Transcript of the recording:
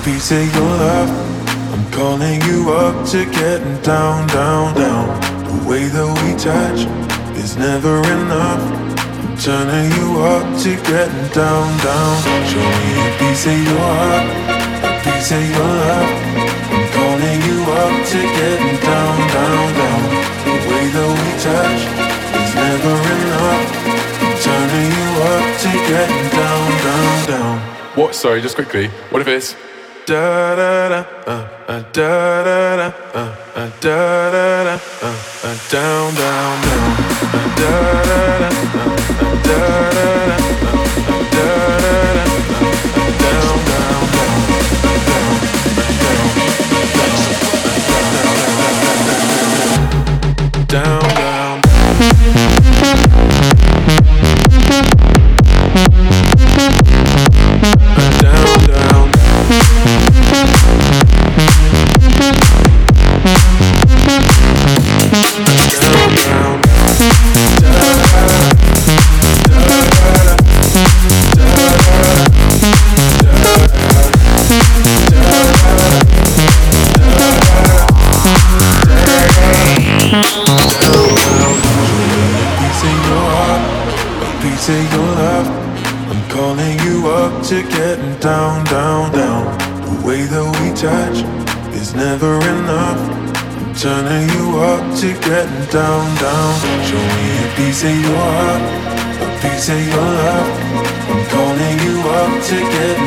piece of your love. I'm calling you up to getting down, down, down. The way that we touch is never enough. I'm turning you up to getting down, down. Show me a piece of your heart, a piece of your love. I'm calling you up to getting down, down, down. The way that we touch is never enough. I'm turning you up to getting down, down, down. What? Sorry, just quickly. What if it's Da da da, da da da, da da da, down, down, down, da da da, da da da, da da da, down, down, down, down, down, down, down. To getting down, down, down. The way that we touch is never enough. I'm turning you up to getting down, down. Show me a piece of your heart, a piece of your love. I'm calling you up to get